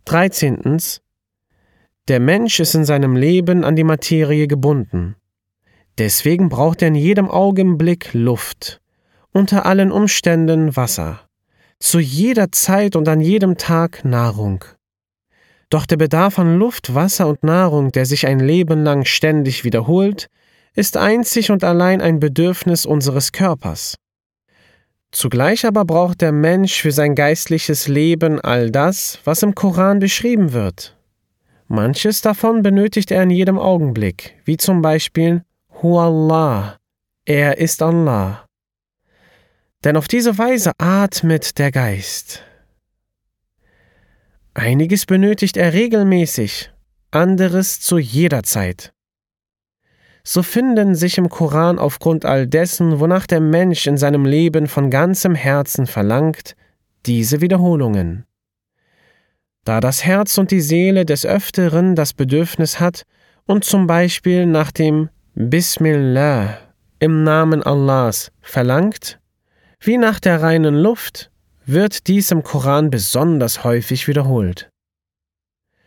13. Der Mensch ist in seinem Leben an die Materie gebunden. Deswegen braucht er in jedem Augenblick Luft, unter allen Umständen Wasser, zu jeder Zeit und an jedem Tag Nahrung. Doch der Bedarf an Luft, Wasser und Nahrung, der sich ein Leben lang ständig wiederholt, ist einzig und allein ein Bedürfnis unseres Körpers. Zugleich aber braucht der Mensch für sein geistliches Leben all das, was im Koran beschrieben wird. Manches davon benötigt er in jedem Augenblick, wie zum Beispiel Huwallah, er ist Allah. Denn auf diese Weise atmet der Geist. Einiges benötigt er regelmäßig, anderes zu jeder Zeit. So finden sich im Koran aufgrund all dessen, wonach der Mensch in seinem Leben von ganzem Herzen verlangt, diese Wiederholungen. Da das Herz und die Seele des Öfteren das Bedürfnis hat und zum Beispiel nach dem Bismillah im Namen Allahs verlangt, wie nach der reinen Luft, wird dies im Koran besonders häufig wiederholt.